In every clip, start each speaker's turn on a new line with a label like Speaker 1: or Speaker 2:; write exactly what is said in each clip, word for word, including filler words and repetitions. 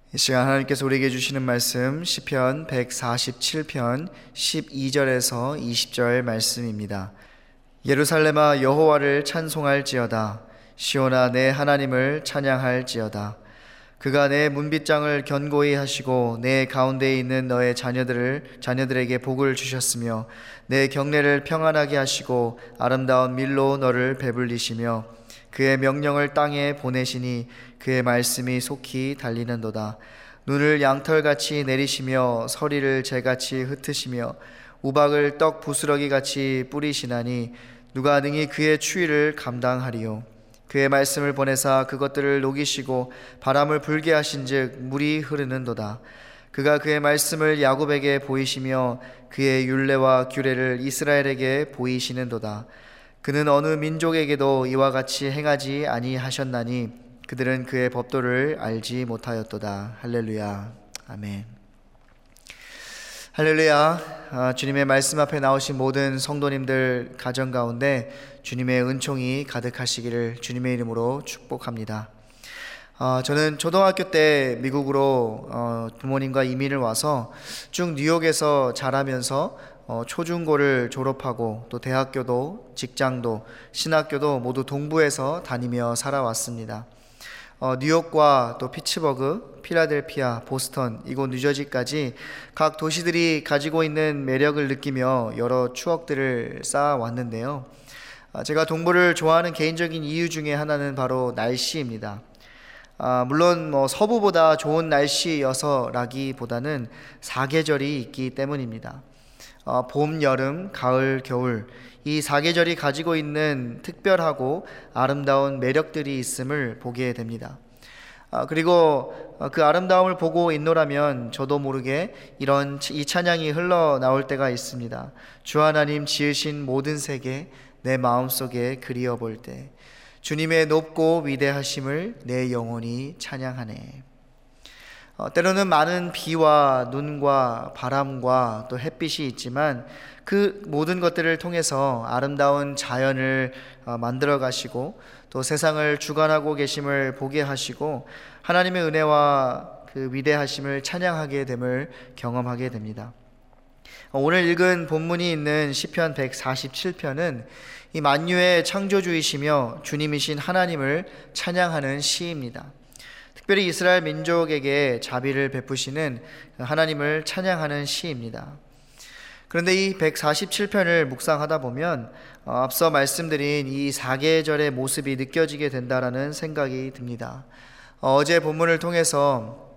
Speaker 1: 이 시간 하나님께서 우리에게 주시는 말씀 시편 백사십칠 편 십이 절에서 이십 절 말씀입니다. 예루살렘아 여호와를 찬송할지어다. 시온아 내 하나님을 찬양할지어다. 그가 내 문빗장을 견고히 하시고 내 가운데에 있는 너의 자녀들을 자녀들에게 복을 주셨으며 내 경내를 평안하게 하시고 아름다운 밀로 너를 배불리시며 그의 명령을 땅에 보내시니 그의 말씀이 속히 달리는도다. 눈을 양털같이 내리시며 서리를 재같이 흩으시며 우박을 떡 부스러기같이 뿌리시나니 누가 능히 그의 추위를 감당하리요. 그의 말씀을 보내사 그것들을 녹이시고 바람을 불게 하신즉 물이 흐르는도다. 그가 그의 말씀을 야곱에게 보이시며 그의 율례와 규례를 이스라엘에게 보이시는도다. 그는 어느 민족에게도 이와 같이 행하지 아니하셨나니 그들은 그의 법도를 알지 못하였도다. 할렐루야. 아멘. 할렐루야. 아, 주님의 말씀 앞에 나오신 모든 성도님들 가정 가운데 주님의 은총이 가득하시기를 주님의 이름으로 축복합니다. 어, 저는 초등학교 때 미국으로 어, 부모님과 이민을 와서 쭉 뉴욕에서 자라면서 어, 초중고를 졸업하고 또 대학교도 직장도 신학교도 모두 동부에서 다니며 살아왔습니다. 어, 뉴욕과 또 피츠버그, 필라델피아, 보스턴, 이곳 뉴저지까지 각 도시들이 가지고 있는 매력을 느끼며 여러 추억들을 쌓아왔는데요. 어, 제가 동부를 좋아하는 개인적인 이유 중에 하나는 바로 날씨입니다. 아, 물론 뭐 서부보다 좋은 날씨여서라기보다는 사계절이 있기 때문입니다. 어, 봄, 여름, 가을, 겨울 이 사계절이 가지고 있는 특별하고 아름다운 매력들이 있음을 보게 됩니다. 아, 그리고 그 아름다움을 보고 있노라면 저도 모르게 이런 이 찬양이 흘러나올 때가 있습니다. 주 하나님 지으신 모든 세계 내 마음속에 그리워볼 때 주님의 높고 위대하심을 내 영혼이 찬양하네. 어, 때로는 많은 비와 눈과 바람과 또 햇빛이 있지만 그 모든 것들을 통해서 아름다운 자연을 어, 만들어 가시고 또 세상을 주관하고 계심을 보게 하시고 하나님의 은혜와 그 위대하심을 찬양하게 됨을 경험하게 됩니다. 어, 오늘 읽은 본문이 있는 시편 백사십칠 편은 이 만유의 창조주이시며 주님이신 하나님을 찬양하는 시입니다. 특별히 이스라엘 민족에게 자비를 베푸시는 하나님을 찬양하는 시입니다. 그런데 이 백사십칠 편을 묵상하다 보면 앞서 말씀드린 이 사계절의 모습이 느껴지게 된다라는 생각이 듭니다. 어제 본문을 통해서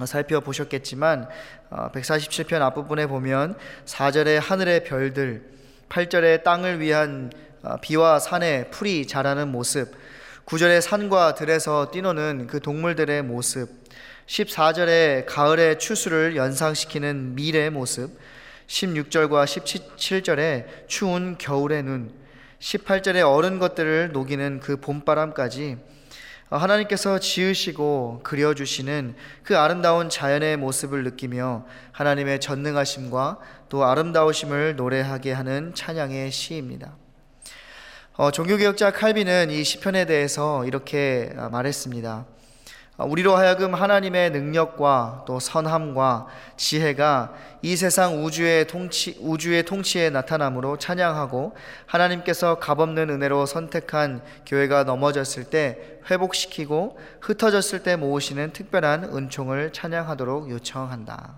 Speaker 1: 살펴보셨겠지만 백사십칠 편 앞부분에 보면 사 절에 하늘의 별들, 팔 절에 땅을 위한 비와 산에 풀이 자라는 모습, 구 절에 산과 들에서 뛰노는 그 동물들의 모습, 십사 절에 가을의 추수를 연상시키는 밀의 모습, 십육 절과 십칠 절에 추운 겨울의 눈, 십팔 절에 어른 것들을 녹이는 그 봄바람까지 하나님께서 지으시고 그려주시는 그 아름다운 자연의 모습을 느끼며 하나님의 전능하심과 또 아름다우심을 노래하게 하는 찬양의 시입니다. 어, 종교개혁자 칼빈은 이 시편에 대해서 이렇게 말했습니다. 우리로 하여금 하나님의 능력과 또 선함과 지혜가 이 세상 우주의 통치, 우주의 통치에 나타남으로 찬양하고 하나님께서 값없는 은혜로 선택한 교회가 넘어졌을 때 회복시키고 흩어졌을 때 모으시는 특별한 은총을 찬양하도록 요청한다.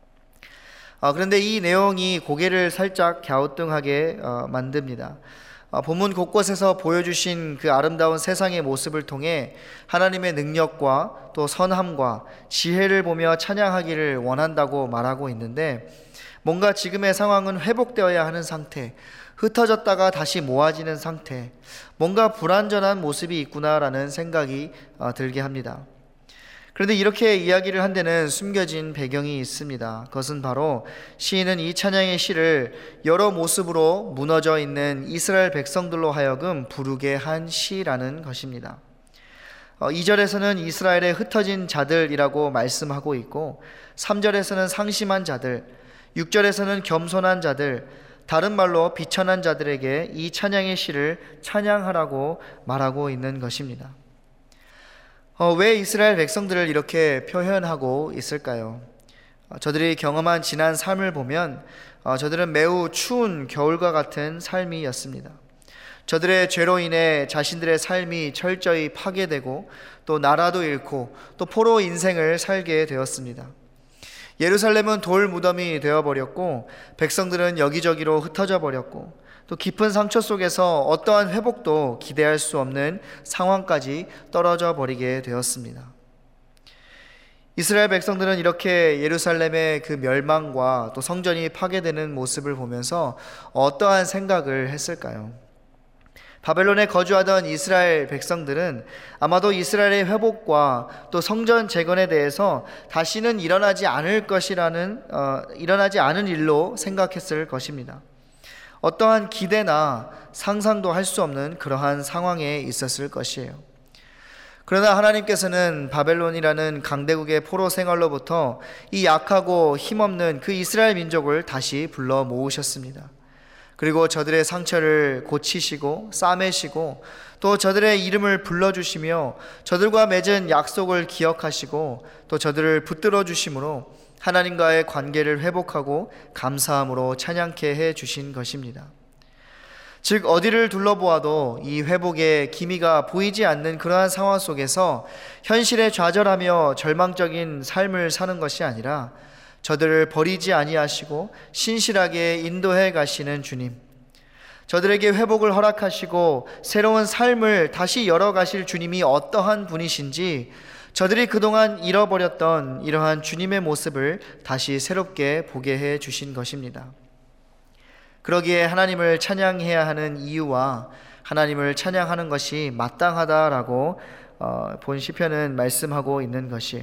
Speaker 1: 어, 그런데 이 내용이 고개를 살짝 갸우뚱하게 어, 만듭니다. 본문 곳곳에서 보여주신 그 아름다운 세상의 모습을 통해 하나님의 능력과 또 선함과 지혜를 보며 찬양하기를 원한다고 말하고 있는데 뭔가 지금의 상황은 회복되어야 하는 상태, 흩어졌다가 다시 모아지는 상태, 뭔가 불완전한 모습이 있구나라는 생각이 들게 합니다. 그런데 이렇게 이야기를 한 데는 숨겨진 배경이 있습니다. 그것은 바로 시인은 이 찬양의 시를 여러 모습으로 무너져 있는 이스라엘 백성들로 하여금 부르게 한 시라는 것입니다. 어, 이 절에서는 이스라엘의 흩어진 자들이라고 말씀하고 있고 삼 절에서는 상심한 자들, 육 절에서는 겸손한 자들, 다른 말로 비천한 자들에게 이 찬양의 시를 찬양하라고 말하고 있는 것입니다. 어, 왜 이스라엘 백성들을 이렇게 표현하고 있을까요? 어, 저들이 경험한 지난 삶을 보면 어, 저들은 매우 추운 겨울과 같은 삶이었습니다. 저들의 죄로 인해 자신들의 삶이 철저히 파괴되고 또 나라도 잃고 또 포로 인생을 살게 되었습니다. 예루살렘은 돌 무덤이 되어버렸고 백성들은 여기저기로 흩어져 버렸고 또 깊은 상처 속에서 어떠한 회복도 기대할 수 없는 상황까지 떨어져 버리게 되었습니다. 이스라엘 백성들은 이렇게 예루살렘의 그 멸망과 또 성전이 파괴되는 모습을 보면서 어떠한 생각을 했을까요? 바벨론에 거주하던 이스라엘 백성들은 아마도 이스라엘의 회복과 또 성전 재건에 대해서 다시는 일어나지 않을 것이라는 어, 일어나지 않은 일로 생각했을 것입니다. 어떠한 기대나 상상도 할 수 없는 그러한 상황에 있었을 것이에요. 그러나 하나님께서는 바벨론이라는 강대국의 포로 생활로부터 이 약하고 힘없는 그 이스라엘 민족을 다시 불러 모으셨습니다. 그리고 저들의 상처를 고치시고 싸매시고 또 저들의 이름을 불러주시며 저들과 맺은 약속을 기억하시고 또 저들을 붙들어 주심으로 하나님과의 관계를 회복하고 감사함으로 찬양케 해 주신 것입니다. 즉 어디를 둘러보아도 이 회복의 기미가 보이지 않는 그러한 상황 속에서 현실에 좌절하며 절망적인 삶을 사는 것이 아니라 저들을 버리지 아니하시고 신실하게 인도해 가시는 주님, 저들에게 회복을 허락하시고 새로운 삶을 다시 열어가실 주님이 어떠한 분이신지 저들이 그동안 잃어버렸던 이러한 주님의 모습을 다시 새롭게 보게 해 주신 것입니다. 그러기에 하나님을 찬양해야 하는 이유와 하나님을 찬양하는 것이 마땅하다라고 본 시편은 말씀하고 있는 것이에요.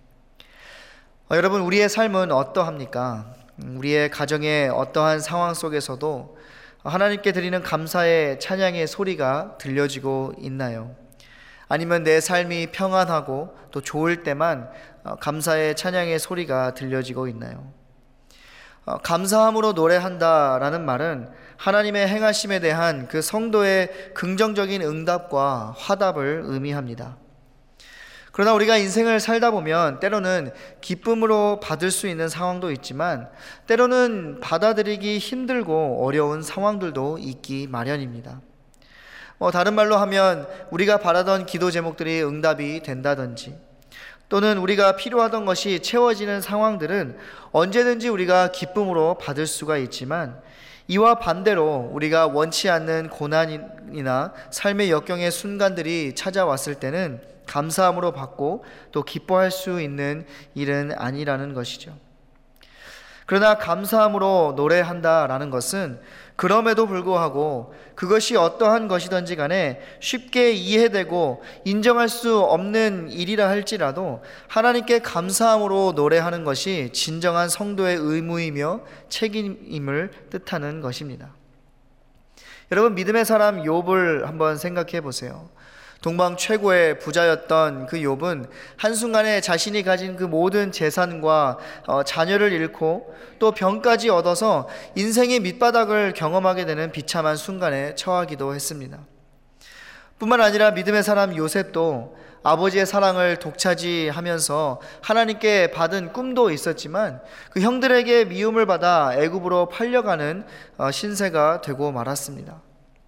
Speaker 1: 어, 여러분, 우리의 삶은 어떠합니까? 우리의 가정의 어떠한 상황 속에서도 하나님께 드리는 감사의 찬양의 소리가 들려지고 있나요? 아니면 내 삶이 평안하고 또 좋을 때만 감사의 찬양의 소리가 들려지고 있나요? 어, 감사함으로 노래한다라는 말은 하나님의 행하심에 대한 그 성도의 긍정적인 응답과 화답을 의미합니다. 그러나 우리가 인생을 살다 보면 때로는 기쁨으로 받을 수 있는 상황도 있지만 때로는 받아들이기 힘들고 어려운 상황들도 있기 마련입니다. 뭐 다른 말로 하면 우리가 바라던 기도 제목들이 응답이 된다든지 또는 우리가 필요하던 것이 채워지는 상황들은 언제든지 우리가 기쁨으로 받을 수가 있지만 이와 반대로 우리가 원치 않는 고난이나 삶의 역경의 순간들이 찾아왔을 때는 감사함으로 받고 또 기뻐할 수 있는 일은 아니라는 것이죠. 그러나 감사함으로 노래한다라는 것은 그럼에도 불구하고 그것이 어떠한 것이든지 간에 쉽게 이해되고 인정할 수 없는 일이라 할지라도 하나님께 감사함으로 노래하는 것이 진정한 성도의 의무이며 책임임을 뜻하는 것입니다. 여러분, 믿음의 사람 욥을 한번 생각해 보세요. 동방 최고의 부자였던 그 욥은 한순간에 자신이 가진 그 모든 재산과 어, 자녀를 잃고 또 병까지 얻어서 인생의 밑바닥을 경험하게 되는 비참한 순간에 처하기도 했습니다. 뿐만 아니라 믿음의 사람 요셉도 아버지의 사랑을 독차지하면서 하나님께 받은 꿈도 있었지만 그 형들에게 미움을 받아 애굽으로 팔려가는 어, 신세가 되고 말았습니다.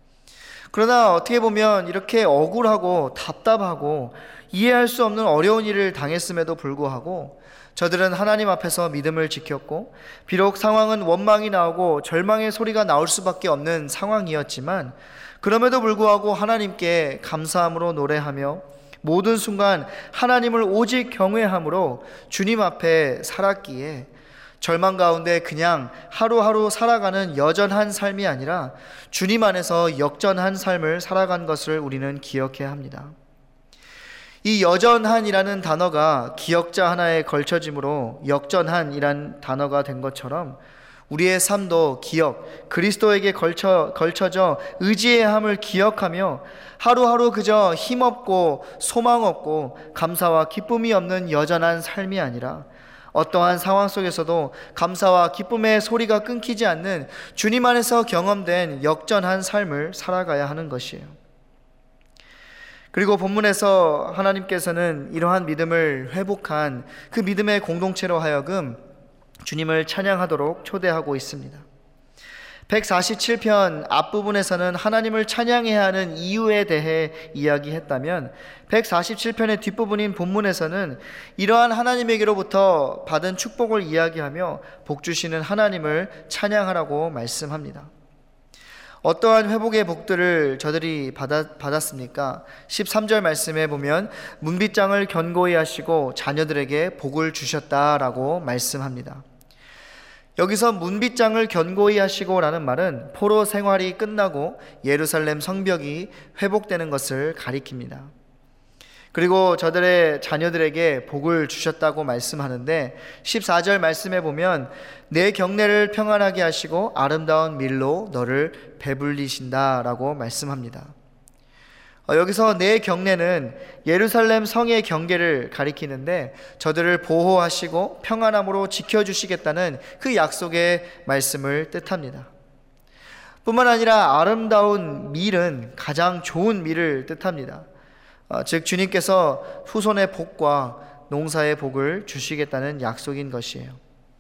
Speaker 1: 그러나 어떻게 보면 이렇게 억울하고 답답하고 이해할 수 없는 어려운 일을 당했음에도 불구하고 저들은 하나님 앞에서 믿음을 지켰고 비록 상황은 원망이 나오고 절망의 소리가 나올 수밖에 없는 상황이었지만 그럼에도 불구하고 하나님께 감사함으로 노래하며 모든 순간 하나님을 오직 경외함으로 주님 앞에 살았기에 절망 가운데 그냥 하루하루 살아가는 여전한 삶이 아니라 주님 안에서 역전한 삶을 살아간 것을 우리는 기억해야 합니다. 이 여전한이라는 단어가 기역자 하나에 걸쳐짐으로 역전한이란 단어가 된 것처럼 우리의 삶도 기억, 그리스도에게 걸쳐, 걸쳐져 의지의 함을 기억하며 하루하루 그저 힘없고 소망 없고 감사와 기쁨이 없는 여전한 삶이 아니라 어떠한 상황 속에서도 감사와 기쁨의 소리가 끊기지 않는 주님 안에서 경험된 역전한 삶을 살아가야 하는 것이에요. 그리고 본문에서 하나님께서는 이러한 믿음을 회복한 그 믿음의 공동체로 하여금 주님을 찬양하도록 초대하고 있습니다. 백사십칠 편 앞부분에서는 하나님을 찬양해야 하는 이유에 대해 이야기했다면 백사십칠 편의 뒷부분인 본문에서는 이러한 하나님에게로부터 받은 축복을 이야기하며 복 주시는 하나님을 찬양하라고 말씀합니다. 어떠한 회복의 복들을 저들이 받았, 받았습니까? 십삼 절 말씀에 보면 문빗장을 견고히 하시고 자녀들에게 복을 주셨다라고 말씀합니다. 여기서 문빗장을 견고히 하시고 라는 말은 포로 생활이 끝나고 예루살렘 성벽이 회복되는 것을 가리킵니다. 그리고 저들의 자녀들에게 복을 주셨다고 말씀하는데 십사 절 말씀에 보면 내 경내를 평안하게 하시고 아름다운 밀로 너를 배불리신다 라고 말씀합니다. 여기서 내 경내는 예루살렘 성의 경계를 가리키는데 저들을 보호하시고 평안함으로 지켜주시겠다는 그 약속의 말씀을 뜻합니다. 뿐만 아니라 아름다운 밀은 가장 좋은 밀을 뜻합니다. 즉 주님께서 후손의 복과 농사의 복을 주시겠다는 약속인 것이에요.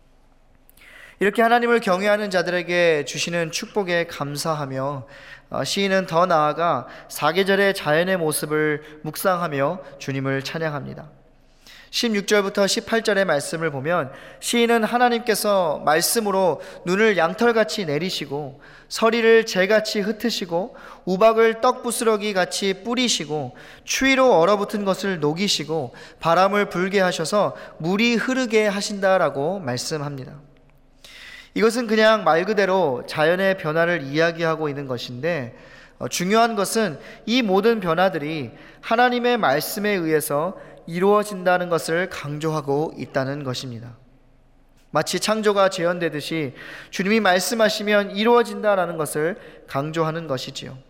Speaker 1: 이렇게 하나님을 경외하는 자들에게 주시는 축복에 감사하며 시인은 더 나아가 사계절의 자연의 모습을 묵상하며 주님을 찬양합니다. 십육 절부터 십팔 절의 말씀을 보면 시인은 하나님께서 말씀으로 눈을 양털같이 내리시고 서리를 재같이 흩으시고 우박을 떡부스러기 같이 뿌리시고 추위로 얼어붙은 것을 녹이시고 바람을 불게 하셔서 물이 흐르게 하신다라고 말씀합니다. 이것은 그냥 말 그대로 자연의 변화를 이야기하고 있는 것인데 중요한 것은 이 모든 변화들이 하나님의 말씀에 의해서 이루어진다는 것을 강조하고 있다는 것입니다. 마치 창조가 재현되듯이 주님이 말씀하시면 이루어진다라는 것을 강조하는 것이지요.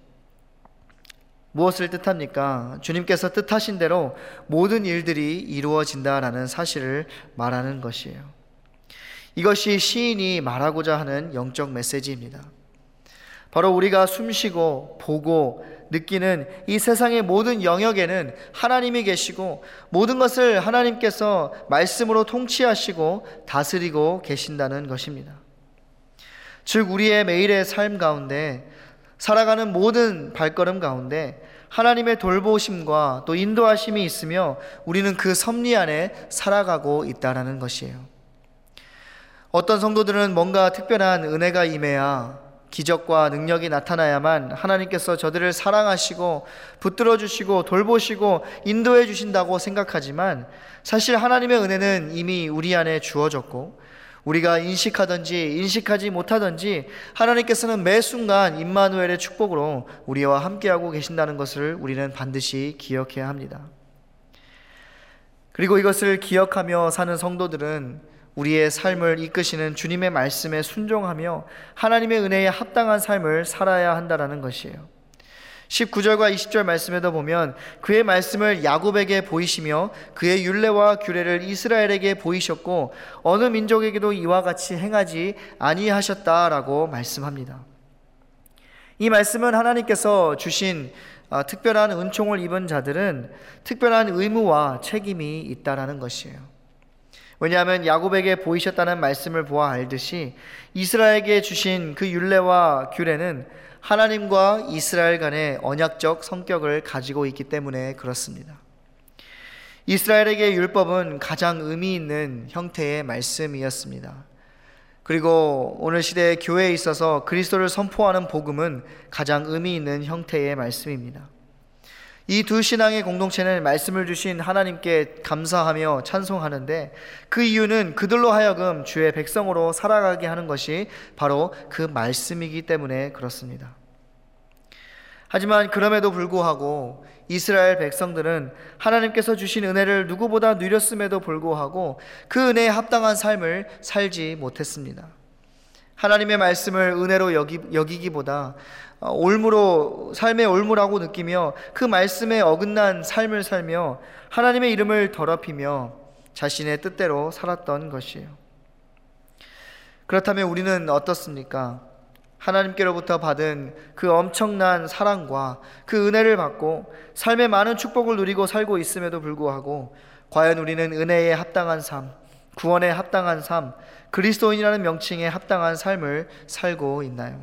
Speaker 1: 무엇을 뜻합니까? 주님께서 뜻하신 대로 모든 일들이 이루어진다라는 사실을 말하는 것이에요. 이것이 시인이 말하고자 하는 영적 메시지입니다. 바로 우리가 숨쉬고 보고 느끼는 이 세상의 모든 영역에는 하나님이 계시고 모든 것을 하나님께서 말씀으로 통치하시고 다스리고 계신다는 것입니다. 즉 우리의 매일의 삶 가운데 살아가는 모든 발걸음 가운데 하나님의 돌보심과 또 인도하심이 있으며 우리는 그 섭리 안에 살아가고 있다는 것이에요. 어떤 성도들은 뭔가 특별한 은혜가 임해야 기적과 능력이 나타나야만 하나님께서 저들을 사랑하시고 붙들어 주시고 돌보시고 인도해 주신다고 생각하지만 사실 하나님의 은혜는 이미 우리 안에 주어졌고 우리가 인식하든지 인식하지 못하든지 하나님께서는 매 순간 임마누엘의 축복으로 우리와 함께하고 계신다는 것을 우리는 반드시 기억해야 합니다. 그리고 이것을 기억하며 사는 성도들은 우리의 삶을 이끄시는 주님의 말씀에 순종하며 하나님의 은혜에 합당한 삶을 살아야 한다는 것이에요. 십구 절과 이십 절 말씀에도 보면 그의 말씀을 야곱에게 보이시며 그의 율례와 규례를 이스라엘에게 보이셨고 어느 민족에게도 이와 같이 행하지 아니하셨다라고 말씀합니다. 이 말씀은 하나님께서 주신 특별한 은총을 입은 자들은 특별한 의무와 책임이 있다라는 것이에요. 왜냐하면 야곱에게 보이셨다는 말씀을 보아 알듯이 이스라엘에게 주신 그 율례와 규례는 하나님과 이스라엘 간의 언약적 성격을 가지고 있기 때문에 그렇습니다. 이스라엘에게 율법은 가장 의미 있는 형태의 말씀이었습니다. 그리고 오늘 시대의 교회에 있어서 그리스도를 선포하는 복음은 가장 의미 있는 형태의 말씀입니다. 이 두 신앙의 공동체는 말씀을 주신 하나님께 감사하며 찬송하는데 그 이유는 그들로 하여금 주의 백성으로 살아가게 하는 것이 바로 그 말씀이기 때문에 그렇습니다. 하지만 그럼에도 불구하고 이스라엘 백성들은 하나님께서 주신 은혜를 누구보다 누렸음에도 불구하고 그 은혜에 합당한 삶을 살지 못했습니다. 하나님의 말씀을 은혜로 여기, 여기기보다 올무로 삶의 올무라고 느끼며 그 말씀에 어긋난 삶을 살며 하나님의 이름을 더럽히며 자신의 뜻대로 살았던 것이에요. 그렇다면 우리는 어떻습니까? 하나님께로부터 받은 그 엄청난 사랑과 그 은혜를 받고 삶의 많은 축복을 누리고 살고 있음에도 불구하고 과연 우리는 은혜에 합당한 삶, 구원에 합당한 삶, 그리스도인이라는 명칭에 합당한 삶을 살고 있나요?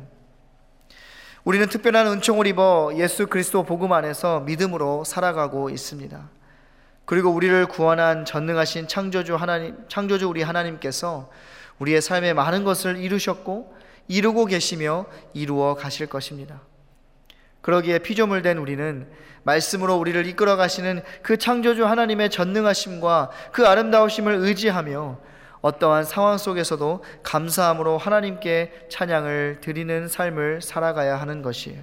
Speaker 1: 우리는 특별한 은총을 입어 예수 그리스도 복음 안에서 믿음으로 살아가고 있습니다. 그리고 우리를 구원한 전능하신 창조주 하나님, 창조주 우리 하나님께서 우리의 삶에 많은 것을 이루셨고 이루고 계시며 이루어 가실 것입니다. 그러기에 피조물 된 우리는 말씀으로 우리를 이끌어 가시는 그 창조주 하나님의 전능하심과 그 아름다우심을 의지하며 어떠한 상황 속에서도 감사함으로 하나님께 찬양을 드리는 삶을 살아가야 하는 것이에요.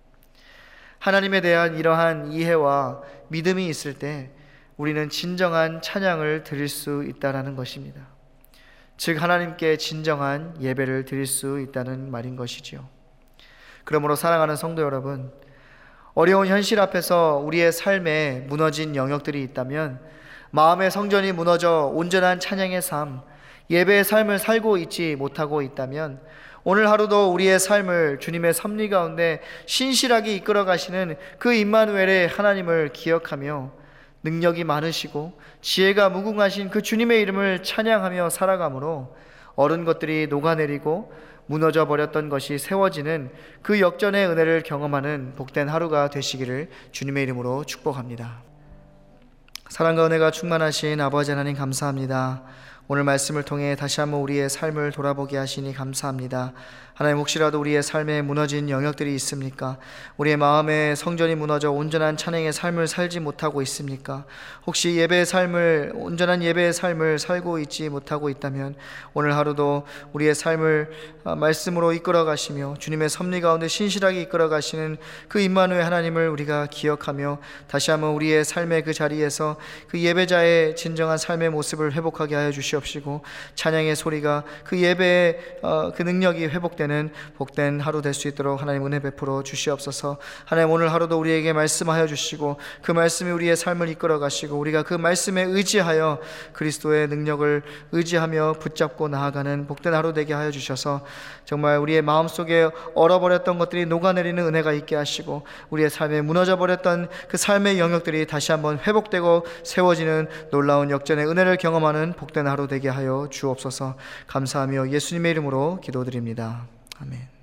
Speaker 1: 하나님에 대한 이러한 이해와 믿음이 있을 때 우리는 진정한 찬양을 드릴 수 있다는 것입니다. 즉 하나님께 진정한 예배를 드릴 수 있다는 말인 것이지요. 그러므로 사랑하는 성도 여러분, 어려운 현실 앞에서 우리의 삶에 무너진 영역들이 있다면, 마음의 성전이 무너져 온전한 찬양의 삶, 예배의 삶을 살고 있지 못하고 있다면, 오늘 하루도 우리의 삶을 주님의 섭리 가운데 신실하게 이끌어 가시는 그 임마누엘의 하나님을 기억하며 능력이 많으시고 지혜가 무궁하신 그 주님의 이름을 찬양하며 살아가므로 얼은 것들이 녹아내리고 무너져 버렸던 것이 세워지는 그 역전의 은혜를 경험하는 복된 하루가 되시기를 주님의 이름으로 축복합니다. 사랑과 은혜가 충만하신 아버지 하나님 감사합니다. 오늘 말씀을 통해 다시 한번 우리의 삶을 돌아보게 하시니 감사합니다. 하나님, 혹시라도 우리의 삶에 무너진 영역들이 있습니까? 우리의 마음의 성전이 무너져 온전한 찬양의 삶을 살지 못하고 있습니까? 혹시 예배의 삶을, 온전한 예배의 삶을 살고 있지 못하고 있다면 오늘 하루도 우리의 삶을 말씀으로 이끌어 가시며 주님의 섭리 가운데 신실하게 이끌어 가시는 그 임마누엘 하나님을 우리가 기억하며 다시 한번 우리의 삶의 그 자리에서 그 예배자의 진정한 삶의 모습을 회복하게 하여 주시옵시고, 찬양의 소리가 그 예배의 어, 그 능력이 회복되는 복된 하루 될 수 있도록 하나님 은혜 베풀어 주시옵소서. 하나님, 오늘 하루도 우리에게 말씀하여 주시고 그 말씀이 우리의 삶을 이끌어 가시고 우리가 그 말씀에 의지하여 그리스도의 능력을 의지하며 붙잡고 나아가는 복된 하루 되게 하여 주셔서 정말 우리의 마음속에 얼어버렸던 것들이 녹아내리는 은혜가 있게 하시고 우리의 삶에 무너져 버렸던 그 삶의 영역들이 다시 한번 회복되고 세워지는 놀라운 역전의 은혜를 경험하는 복된 하루 되게 하여 주옵소서. 감사하며 예수님의 이름으로 기도드립니다. 아멘.